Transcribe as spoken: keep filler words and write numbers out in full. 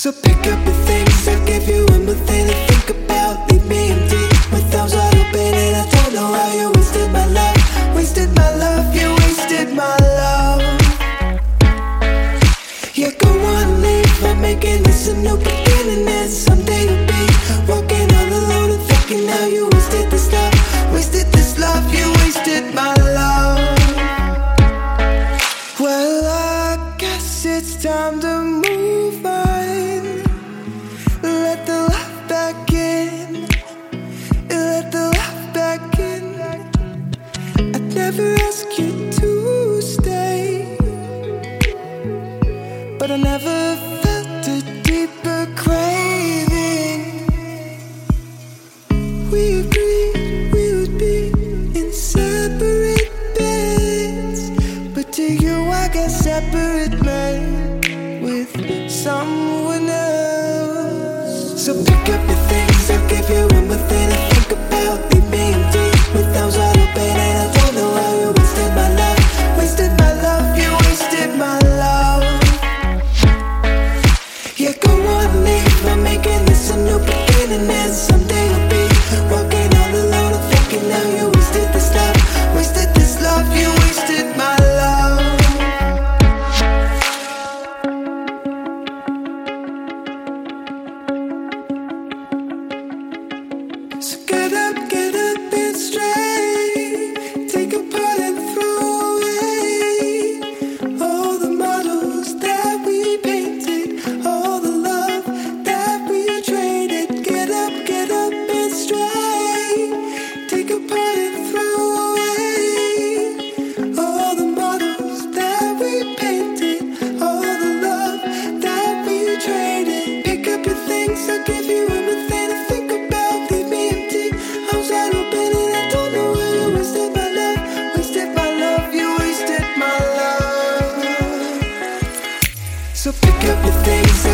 So pick up your things, I'll give you one more thing to think about. Leave me empty, with arms wide open, and I don't know how you wasted my love. Wasted my love, you wasted my love. Yeah, go on, leave, I'm making this a new beginning. And someday you'll be walking all alone and thinking how you wasted this love. Wasted this love, you wasted my love. Well, I guess it's time to move on. Let the love back in. Let the love back in. I'd never ask you to stay, but I never felt a deeper craving. We agreed we would be in separate beds, but to you I got separate men with someone else. So pick up your things, I'll give you one more thing to think about. Leave me empty, with arms wide open, and I don't know how you wasted my love. Wasted my love, you wasted my love. Yeah, go on, leave, I'm making this a new beginning. And someday you'll be walking all alone and thinking how you wasted this love. Wasted this love, you wasted my love. So get up, get up and straight. Take apart and throw away all the models that we painted, all the love that we traded. Get up, get up and straight. Take apart and throw away all the models that we painted, all the love that we traded. Pick up your things, I'll give you one more thing to think about. Leave me empty, arms wide open, and I don't know why you wasted my love. Wasted my love, you wasted my love. So pick up your things,